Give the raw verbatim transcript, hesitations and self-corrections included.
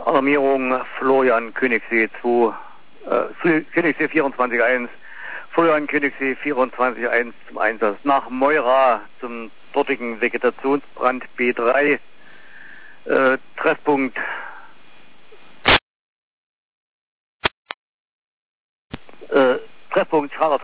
Alarmierung Florian Königssee zwei, äh, Königssee vierundzwanzig eins, Florian Königssee vierundzwanzig eins zum Einsatz. Nach Moira zum dortigen Vegetationsbrand B drei, äh, Treffpunkt äh, Treffpunkt Charlotte.